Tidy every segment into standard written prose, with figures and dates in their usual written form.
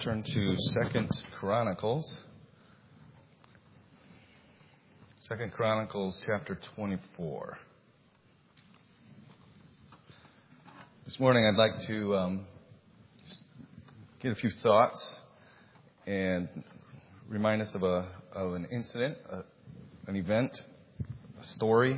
Turn to 2 Chronicles. 2 Chronicles chapter 24. This morning I'd like to get a few thoughts and remind us of an incident, an event, a story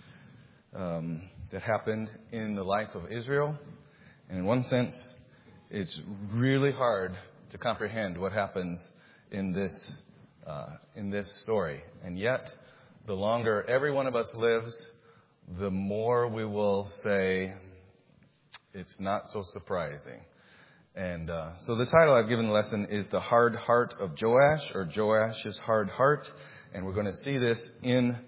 that happened in the life of Israel. And in one sense, it's really hard to comprehend what happens in this story. And yet, the longer every one of us lives, the more we will say it's not so surprising. And so the title I've given the lesson is The Hard Heart of Joash, or Joash's Hard Heart. And we're going to see this in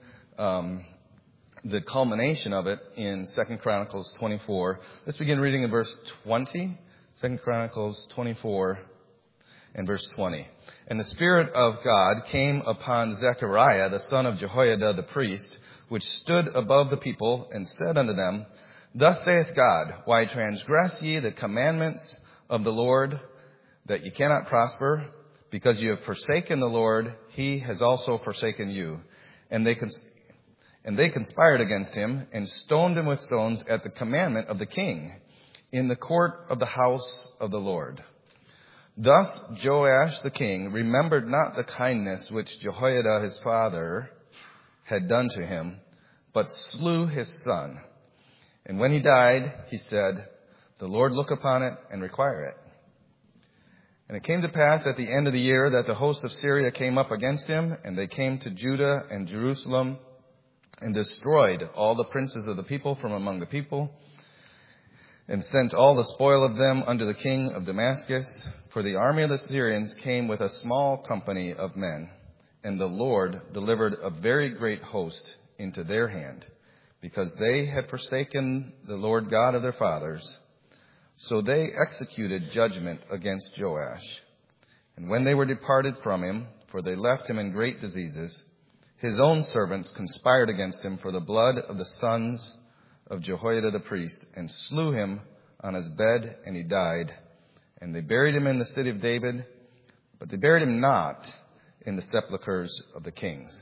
the culmination of it in 2 Chronicles 24. Let's begin reading in verse 20. 2 Chronicles 24 and verse 20. And the Spirit of God came upon Zechariah, the son of Jehoiada the priest, which stood above the people, and said unto them, Thus saith God, Why transgress ye the commandments of the Lord, that ye cannot prosper? Because ye have forsaken the Lord, he has also forsaken you. And they conspired against him, and stoned him with stones at the commandment of the king, in the court of the house of the Lord. Thus Joash the king remembered not the kindness which Jehoiada his father had done to him, but slew his son. And when he died, he said, The Lord look upon it and require it. And it came to pass at the end of the year that the host of Syria came up against him, and they came to Judah and Jerusalem, and destroyed all the princes of the people from among the people, and sent all the spoil of them unto the king of Damascus. For the army of the Syrians came with a small company of men, and the Lord delivered a very great host into their hand, because they had forsaken the Lord God of their fathers. So they executed judgment against Joash. And when they were departed from him, for they left him in great diseases, his own servants conspired against him for the blood of the sons of Jehoiada the priest, and slew him on his bed, and he died. And they buried him in the city of David, but they buried him not in the sepulchres of the kings.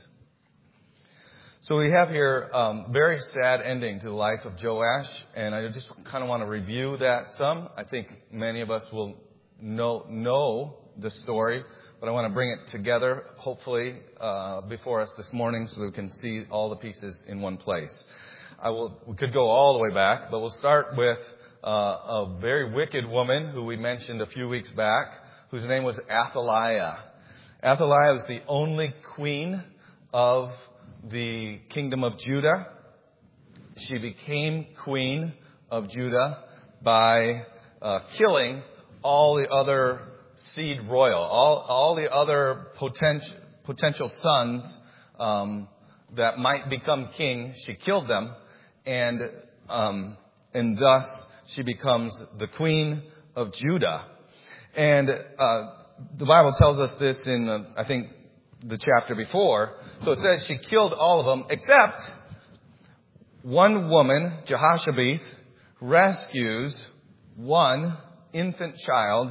So we have here very sad ending to the life of Joash, and I just kind of want to review that some. I think many of us will know the story, but I want to bring it together, hopefully, before us this morning so that we can see all the pieces in one place. We could go all the way back, but we'll start with a very wicked woman who we mentioned a few weeks back, whose name was Athaliah. Athaliah was the only queen of the kingdom of Judah. She became queen of Judah by killing all the other seed royal, all the other potential sons that might become king. She killed them, and thus she becomes the queen of Judah. And the Bible tells us this in, I think, the chapter before. So it says she killed all of them, except one woman, Jehoshabeth, rescues one infant child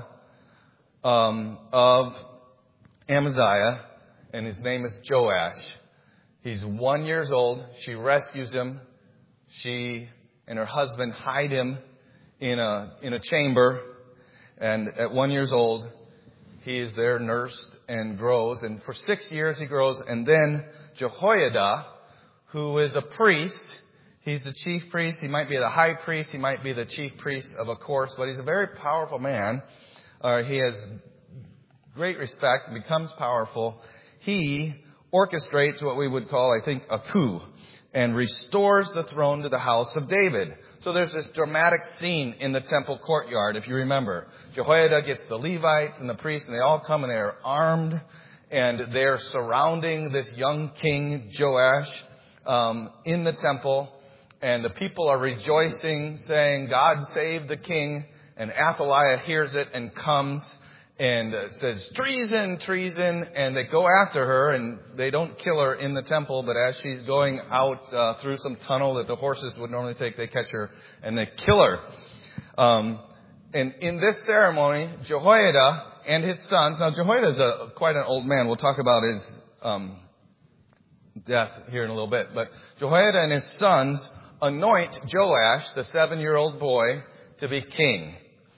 of Amaziah, and his name is Joash. He's 1 year old. She rescues him. She and her husband hide him in a chamber, and at 1 year old, he is there nursed and grows, and for 6 years he grows, and then Jehoiada, who is a priest, he's the chief priest, he might be the high priest, he might be the chief priest of a course, but he's a very powerful man. He has great respect, becomes powerful. He orchestrates what we would call, I think, a coup, and restores the throne to the house of David. So there's this dramatic scene in the temple courtyard, if you remember. Jehoiada gets the Levites and the priests, and they all come, and they're armed, and they're surrounding this young king, Joash, in the temple, and the people are rejoicing, saying, God save the king, and Athaliah hears it and comes and says, treason, treason, and they go after her, and they don't kill her in the temple, but as she's going out through some tunnel that the horses would normally take, they catch her and they kill her. And in this ceremony, Jehoiada and his sons. Now, Jehoiada is quite an old man. We'll talk about his death here in a little bit. But Jehoiada and his sons anoint Joash, the 7-year-old boy, to be king.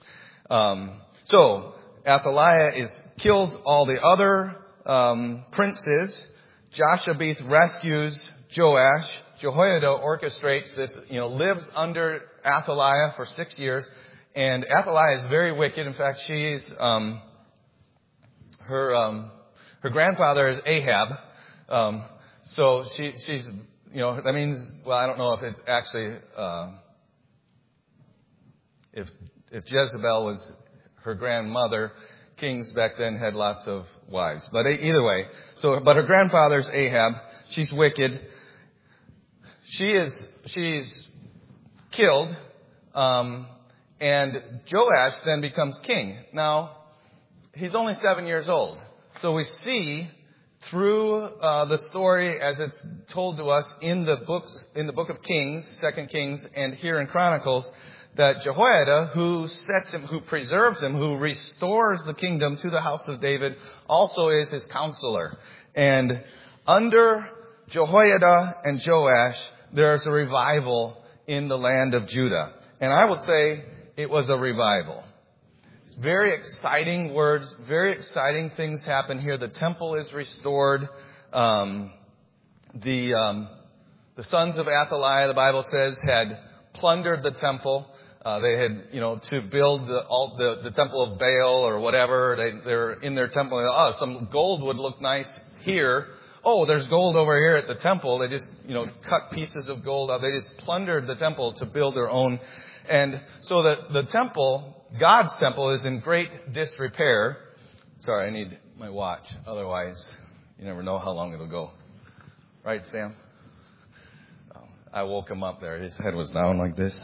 So Athaliah kills all the other princes. Joshabeth rescues Joash. Jehoiada orchestrates this, lives under Athaliah for 6 years. And Athaliah is very wicked. In fact, she's her grandfather is Ahab. So she's that means, well, I don't know if it's actually if Jezebel was her grandmother. Kings back then had lots of wives. But either way, but her grandfather's Ahab. She's wicked. She's killed. And Joash then becomes king. Now, he's only 7 years old. So we see through the story as it's told to us in the book of Kings, 2 Kings, and here in Chronicles, that Jehoiada, who preserves him, who restores the kingdom to the house of David, also is his counselor. And under Jehoiada and Joash, there's a revival in the land of Judah. And I would say it was a revival. It's very exciting words, very exciting things happen here. The temple is restored. The sons of Athaliah, the Bible says, had plundered the temple. They had, to build the temple of Baal or whatever. They're in their temple. Some gold would look nice here. Oh, there's gold over here at the temple. They just, cut pieces of gold out. They just plundered the temple to build their own. And so the temple, God's temple, is in great disrepair. Sorry, I need my watch. Otherwise, you never know how long it'll go. Right, Sam? I woke him up there. His head was down like this.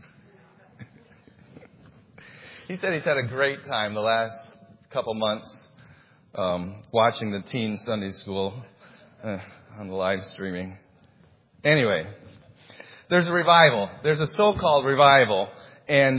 He said he's had a great time the last couple months watching the teen Sunday school on the live streaming. Anyway, there's a revival. There's a so-called revival, and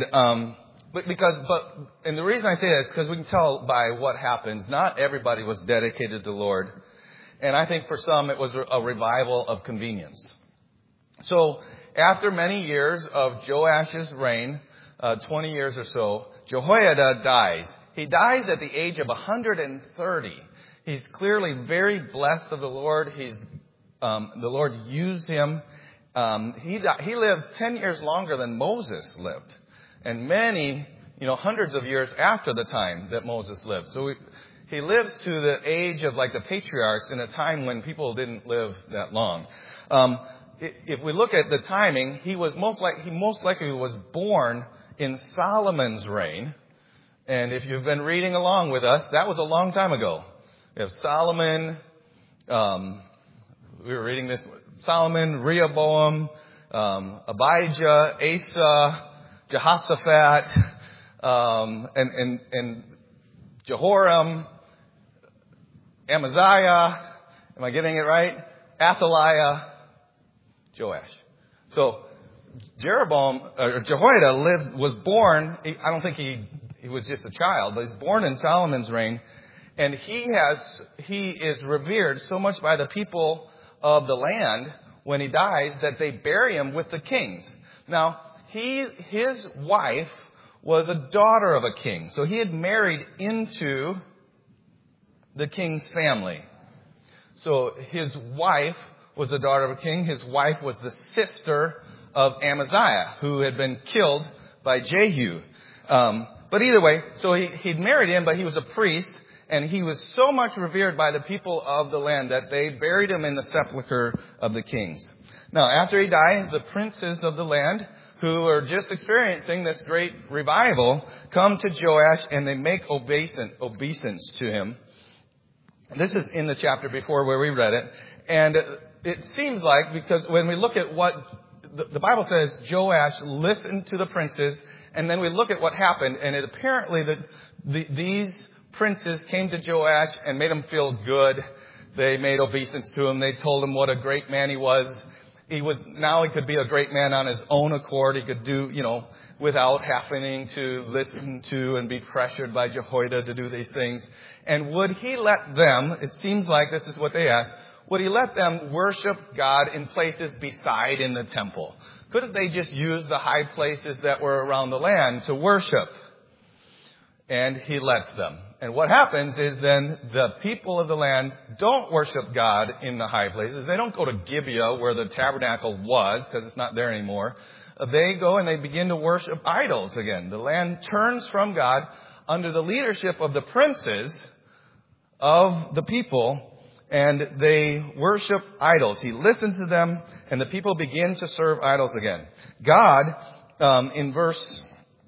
the reason I say that is because we can tell by what happens. Not everybody was dedicated to the Lord, and I think for some it was a revival of convenience. So after many years of Joash's reign, 20 years or so, Jehoiada dies. He dies at the age of 130. He's clearly very blessed of the Lord. The Lord used him. He lives 10 years longer than Moses lived, and many, hundreds of years after the time that Moses lived. So he lives to the age of like the patriarchs in a time when people didn't live that long. If we look at the timing, he most likely was born in Solomon's reign. And if you've been reading along with us, that was a long time ago. We have Solomon, we were reading this, Solomon, Rehoboam, Abijah, Asa, Jehoshaphat, and Jehoram, Amaziah, am I getting it right? Athaliah, Joash. So Jehoiada was born, I don't think he was just a child, but he's born in Solomon's reign, and he is revered so much by the people of the land when he dies that they bury him with the kings. Now, his wife was a daughter of a king, so he had married into the king's family. So his wife was the daughter of a king. His wife was the sister of Amaziah, who had been killed by Jehu. But either way, so he'd married him, but he was a priest, and he was so much revered by the people of the land that they buried him in the sepulcher of the kings. Now, after he dies, the princes of the land, who are just experiencing this great revival, come to Joash and they make obeisance to him. This is in the chapter before where we read it. And it seems like, because when we look at what the Bible says, Joash listened to the princes, and then we look at what happened, and it apparently that these princes came to Joash and made him feel good. They made obeisance to him. They told him what a great man he was. Now he could be a great man on his own accord. He could do, without having to listen to and be pressured by Jehoiada to do these things. And would he let them, it seems like this is what they asked, would he let them worship God in places beside in the temple? Couldn't they just use the high places that were around the land to worship? And he lets them. And what happens is then the people of the land don't worship God in the high places. They don't go to Gibeah where the tabernacle was, because it's not there anymore. They go and they begin to worship idols again. The land turns from God under the leadership of the princes of the people, and they worship idols. He listens to them, and the people begin to serve idols again. God, in verse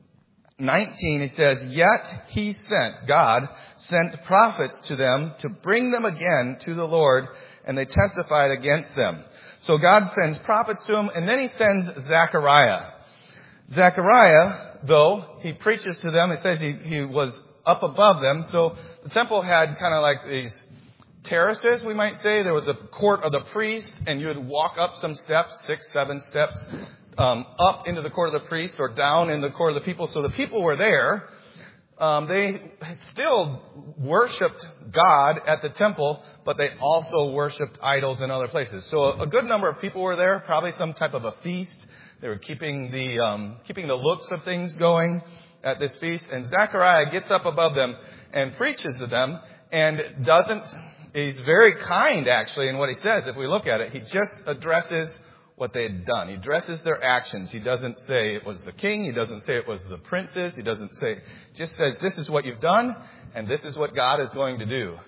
19, he says, yet God sent prophets to them to bring them again to the Lord, and they testified against them. So God sends prophets to them, and then he sends Zechariah. Zechariah, though, he preaches to them. It says he was up above them. So the temple had kind of like these terraces, we might say. There was a court of the priest, and you would walk up some steps, 6, 7 steps, up into the court of the priest or down in the court of the people. So the people were there. They still worshipped God at the temple, but they also worshipped idols in other places. So a good number of people were there, probably some type of a feast. They were keeping the looks of things going at this feast. And Zechariah gets up above them and preaches to them, and he's very kind actually in what he says. If we look at it, he just addresses what they had done. He addresses their actions. He doesn't say it was the king. He doesn't say it was the princes. He doesn't say, just says, this is what you've done, and this is what God is going to do.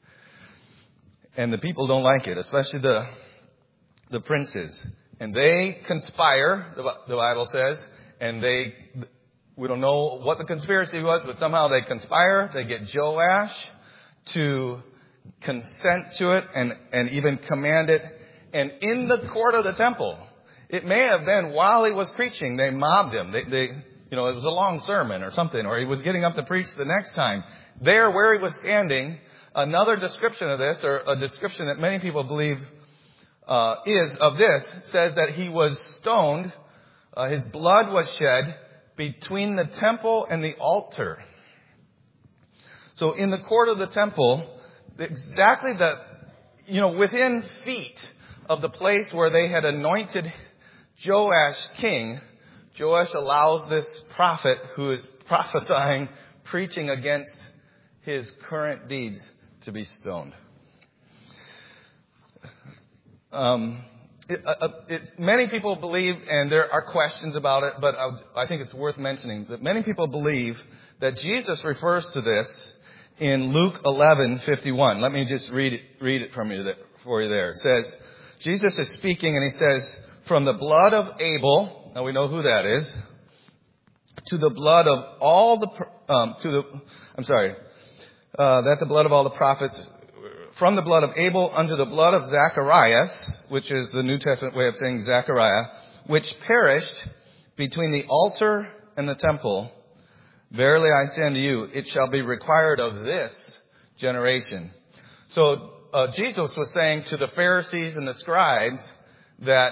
And the people don't like it, especially the princes. And they conspire, the Bible says, and we don't know what the conspiracy was, but somehow they conspire. They get Joash to consent to it and even command it. And in the court of the temple, it may have been while he was preaching, they mobbed him. It was a long sermon or something, or he was getting up to preach the next time. There, where he was standing, another description of this, or a description that many people believe says that he was stoned. His blood was shed between the temple and the altar. So in the court of the temple, exactly within feet of the place where they had anointed Joash king, Joash allows this prophet who is prophesying, preaching against his current deeds, to be stoned. Many people believe, and there are questions about it, but I think it's worth mentioning, that many people believe that Jesus refers to this in Luke 11:51. Let me just read it for you there. It says, Jesus is speaking, and he says, from the blood of Abel, now we know who that is, to the blood of all the prophets, from the blood of Abel unto the blood of Zacharias, which is the New Testament way of saying Zechariah, which perished between the altar and the temple. Verily I say unto you, it shall be required of this generation. So Jesus was saying to the Pharisees and the scribes that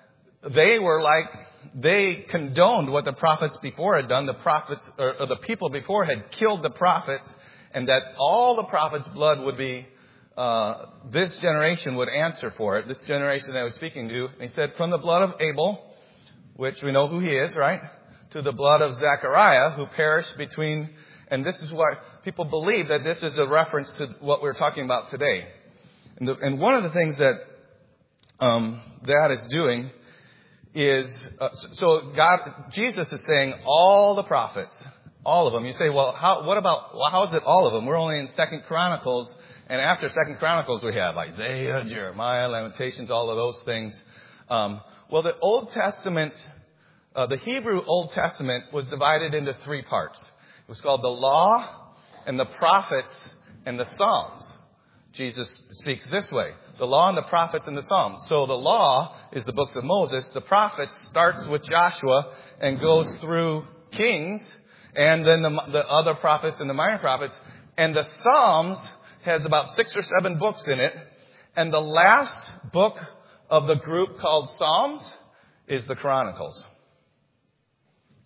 they condoned what the prophets before had done. The prophets, or the people before had killed the prophets, and that all the prophets' blood would be, this generation would answer for it. This generation that I was speaking to. And he said, from the blood of Abel, which we know who he is, right? To the blood of Zechariah, who perished between, and this is why people believe that this is a reference to what we're talking about today. And one of the things that that is doing is, Jesus is saying all the prophets, all of them. You say, well, how is it all of them? We're only in 2 Chronicles, and after 2 Chronicles we have Isaiah, Jeremiah, Lamentations, all of those things. Well, the Old Testament, the Hebrew Old Testament was divided into 3 parts. It was called the Law and the Prophets and the Psalms. Jesus speaks this way, the Law and the Prophets and the Psalms. So the Law is the books of Moses. The Prophets starts with Joshua and goes through Kings, and then the other prophets and the minor prophets. And the Psalms has about 6 or 7 books in it. And the last book of the group called Psalms is the Chronicles.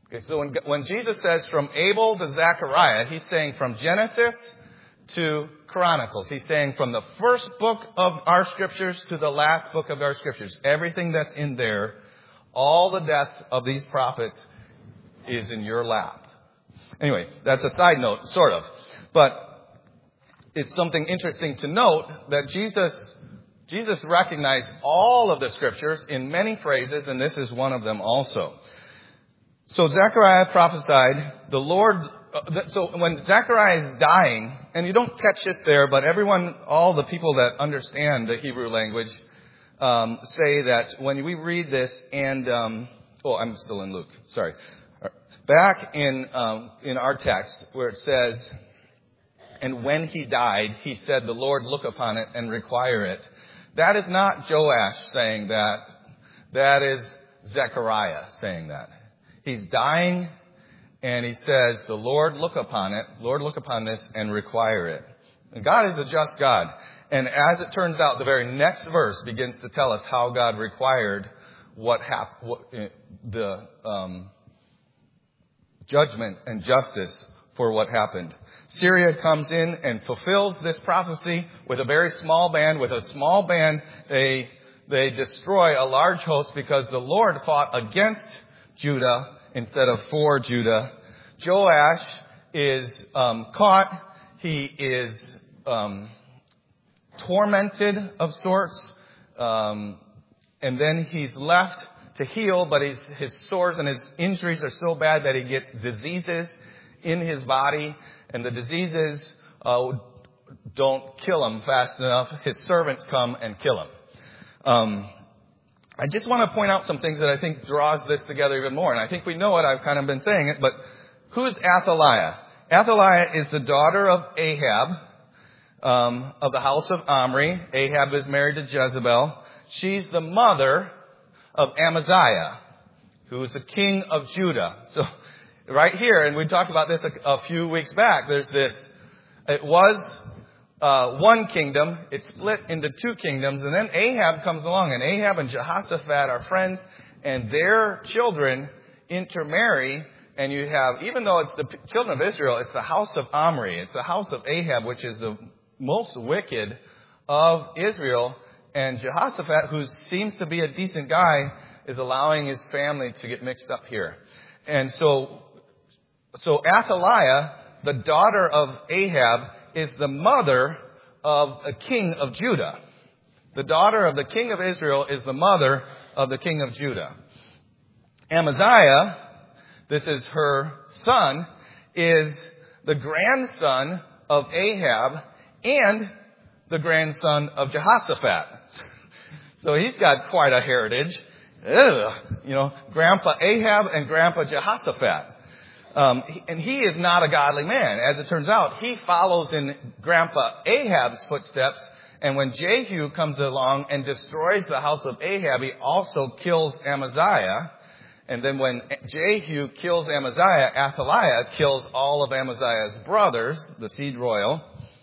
Okay, so when Jesus says from Abel to Zechariah, he's saying from Genesis to Chronicles. He's saying from the first book of our scriptures to the last book of our scriptures. Everything that's in there, all the death of these prophets is in your lap. Anyway, that's a side note, sort of. But it's something interesting to note that Jesus recognized all of the scriptures in many phrases, and this is one of them also. So Zechariah prophesied, the Lord, so when Zechariah is dying, and you don't catch this there, but all the people that understand the Hebrew language, say that when we read this and, I'm still in Luke, sorry. Back in our text where it says, and when he died, he said, the Lord look upon it and require it. That is not Joash saying that. That is Zechariah saying that. He's dying and he says, the Lord look upon it, Lord look upon this and require it. And God is a just God. And as it turns out, the very next verse begins to tell us how God required the judgment and justice for what happened. Syria comes in and fulfills this prophecy with a very small band. With a small band, they destroy a large host because the Lord fought against Judah instead of for Judah. Joash is caught. He is tormented of sorts. And then he's left to heal, but his sores and his injuries are so bad that he gets diseases in his body, and the diseases don't kill him fast enough. His servants come and kill him. I just want to point out some things that I think draws this together even more, and I think we know it. I've kind of been saying it, but who's Athaliah? Athaliah is the daughter of Ahab, of the house of Omri. Ahab is married to Jezebel. She's the mother of Amaziah, who is the king of Judah. So right here, and we talked about this a few weeks back, there's this, it was one kingdom, it split into two kingdoms, and then Ahab comes along, and Ahab and Jehoshaphat are friends, and their children intermarry, and you have, even though it's the children of Israel, it's the house of Omri, it's the house of Ahab, which is the most wicked of Israel. And Jehoshaphat, who seems to be a decent guy, is allowing his family to get mixed up here. And so Athaliah, the daughter of Ahab, is the mother of a king of Judah. The daughter of the king of Israel is the mother of the king of Judah. Amaziah, this is her son, is the grandson of Ahab and the grandson of Jehoshaphat. So he's got quite a heritage. Grandpa Ahab and Grandpa Jehoshaphat. And he is not a godly man. As it turns out, he follows in Grandpa Ahab's footsteps. And when Jehu comes along and destroys the house of Ahab, he also kills Amaziah. And then when Jehu kills Amaziah, Athaliah kills all of Amaziah's brothers, the seed royal.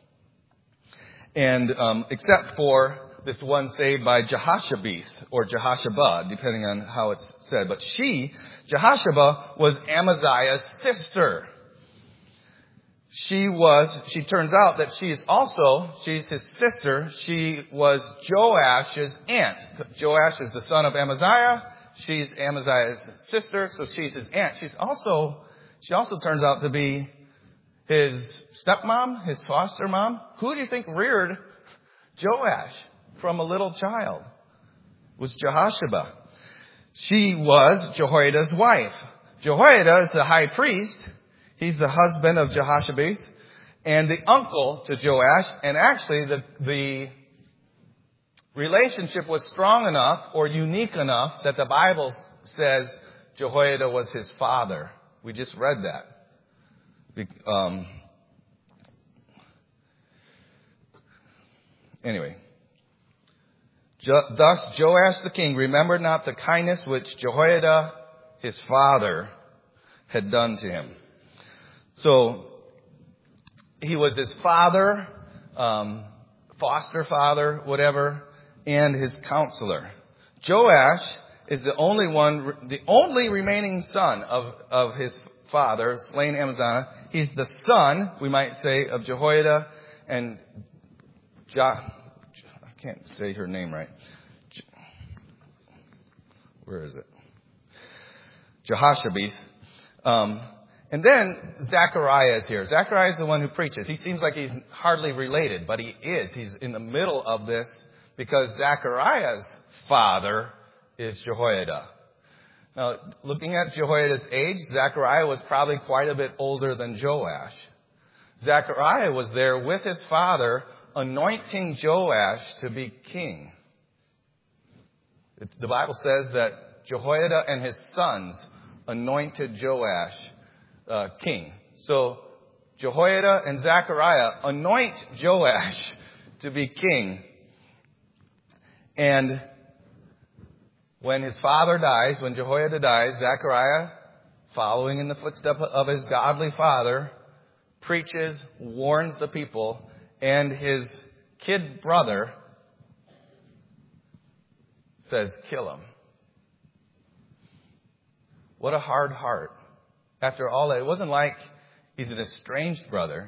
And except for this one saved by Jehoshabeth or Jehoshabah, depending on how it's said. But Jehoshabah, was Amaziah's sister. She turns out that she's his sister. She was Joash's aunt. Joash is the son of Amaziah. She's Amaziah's sister, so she's his aunt. She also turns out to be his stepmom, his foster mom. Who do you think reared Joash from a little child? It was Jehoshabah. She was Jehoiada's wife. Jehoiada is the high priest. He's the husband of Jehoshabeth and the uncle to Joash. And actually, the relationship was strong enough or unique enough that the Bible says Jehoiada was his father. We just read that. Anyway. Thus Joash the king remembered not the kindness which Jehoiada his father had done to him. So he was his father, foster father, whatever, and his counselor. Joash is the only remaining son of his father, slain Amaziah. He's the son, we might say, of Jehoiada and I can't say her name right. Where is it? Jehoshabeth. And then Zechariah is here. Zechariah is the one who preaches. He seems like he's hardly related, but he is. He's in the middle of this because Zechariah's father is Jehoiada. Now, looking at Jehoiada's age, Zechariah was probably quite a bit older than Joash. Zechariah was there with his father anointing Joash to be king. The Bible says that Jehoiada and his sons anointed Joash king. So Jehoiada and Zechariah anoint Joash to be king. And when his father dies, when Jehoiada dies, Zechariah, following in the footsteps of his godly father, preaches, warns the people, and his kid brother says, kill him. What a hard heart. After all that, it wasn't like he's an estranged brother.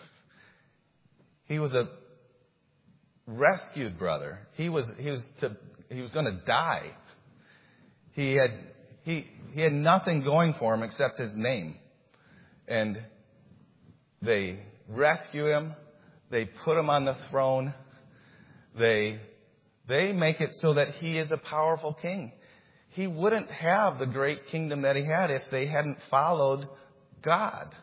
He was a rescued brother. He was going to die. He had nothing going for him except his name. And they rescue him. They put him on the throne. They make it so that he is a powerful king. He wouldn't have the great kingdom that he had if they hadn't followed God.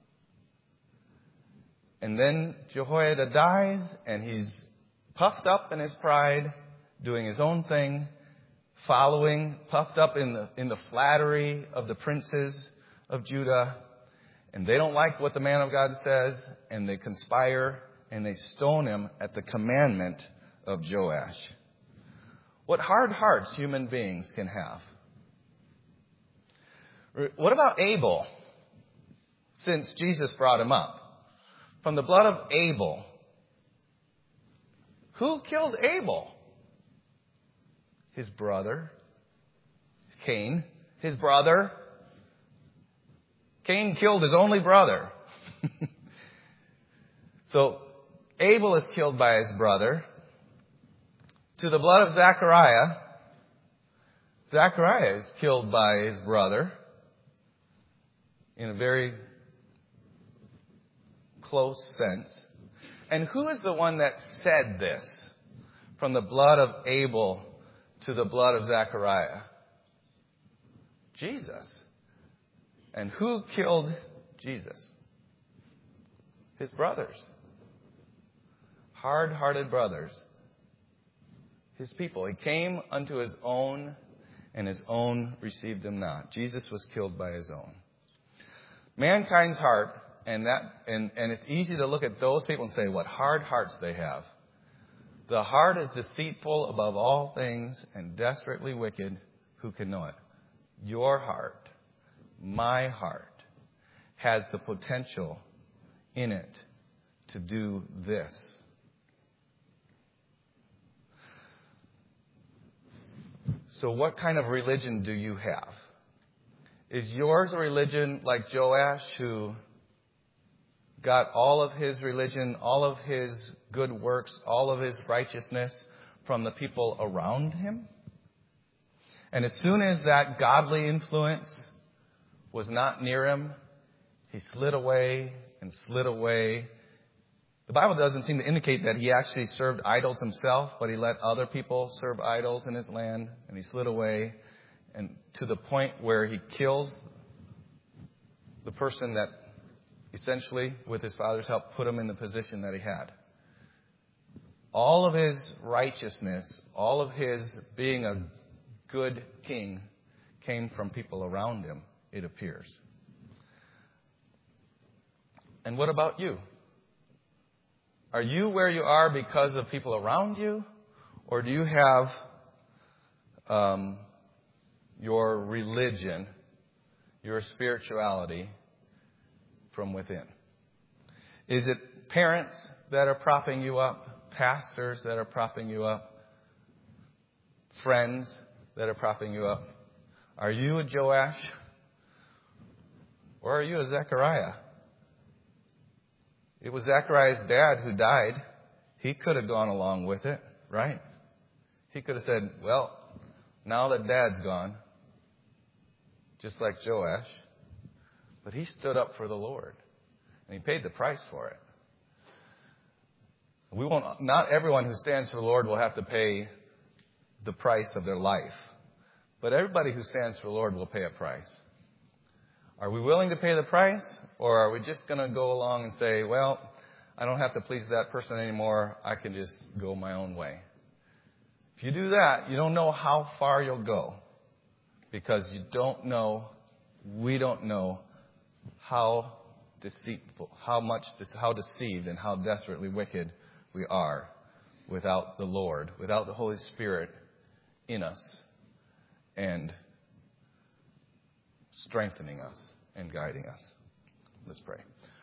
And then Jehoiada dies, and he's puffed up in his pride, doing his own thing, puffed up in the flattery of the princes of Judah. And they don't like what the man of God says, and they conspire, and they stone him at the commandment of Joash. What hard hearts human beings can have. What about Abel? Since Jesus brought him up. From the blood of Abel. Who killed Abel? His brother. Cain. His brother. Cain killed his only brother. So Abel is killed by his brother. To the blood of Zechariah. Zechariah is killed by his brother in a very close sense. And who is the one that said this? From the blood of Abel to the blood of Zechariah? Jesus. And who killed Jesus? His brothers. Hard-hearted brothers. His people. He came unto his own, and his own received him not. Jesus was killed by his own. Mankind's heart, and it's easy to look at those people and say what hard hearts they have. The heart is deceitful above all things and desperately wicked. Who can know it? Your heart, my heart, has the potential in it to do this. So what kind of religion do you have? Is yours a religion like Joash, who got all of his religion, all of his good works, all of his righteousness from the people around him? And as soon as that godly influence was not near him, he slid away and slid away. The Bible doesn't seem to indicate that he actually served idols himself, but he let other people serve idols in his land, and he slid away, and to the point where he kills the person that essentially, with his father's help, put him in the position that he had. All of his righteousness, all of his being a good king came from people around him, it appears. And what about you? Are you where you are because of people around you? Or do you have your religion, your spirituality from within? Is it parents that are propping you up? Pastors that are propping you up? Friends? that are propping you up? Are you a Joash? Or are you a Zechariah? It was Zechariah's dad who died. He could have gone along with it, right? He could have said, well, now that Dad's gone, just like Joash. But he stood up for the Lord. And he paid the price for it. Not everyone who stands for the Lord will have to pay the price of their life. But everybody who stands for the Lord will pay a price. Are we willing to pay the price? Or are we just going to go along and say, well, I don't have to please that person anymore. I can just go my own way. If you do that, you don't know how far you'll go. Because we don't know how deceitful, how deceived and how desperately wicked we are without the Lord, without the Holy Spirit in us and strengthening us and guiding us. Let's pray.